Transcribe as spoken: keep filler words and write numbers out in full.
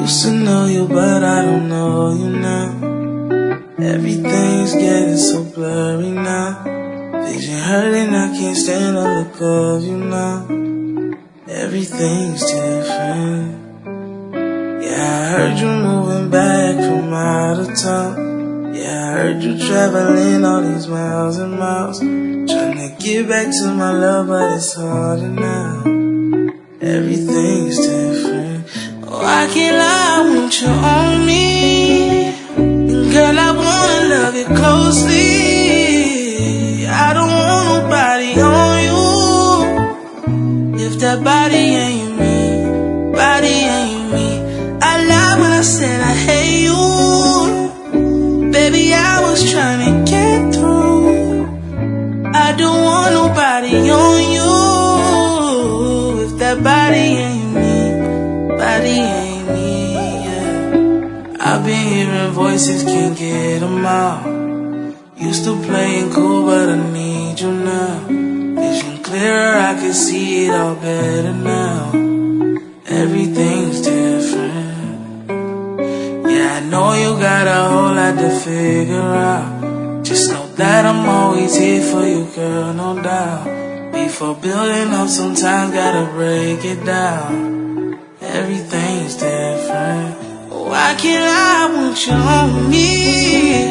Used to know you, but I don't know you now. Everything's getting so blurry now. Vision hurting, I can't stand the look of you now. Everything's different. Yeah, I heard you moving back from out of town. Yeah, I heard you traveling all these miles and miles, trying to get back to my love, but it's harder now. Everything's different. Oh, I can't lie, I want you on me. And girl, I wanna love you closely. I don't want nobody on you. If that body ain't me, body ain't me. I lied when I said I hate you. Baby, I was trying to get through. I don't want nobody on you. If that body ain't me, body ain't me, yeah. I've been hearing voices, can't get them out. Used to playing cool, but I need you now. Vision clearer, I can see it all better now. Everything's different. Yeah, I know you got a whole lot to figure out. Just know that I'm always here for you, girl, no doubt. Before building up, sometimes gotta break it down. Everything's different. Oh, I can't lie, I want you on me.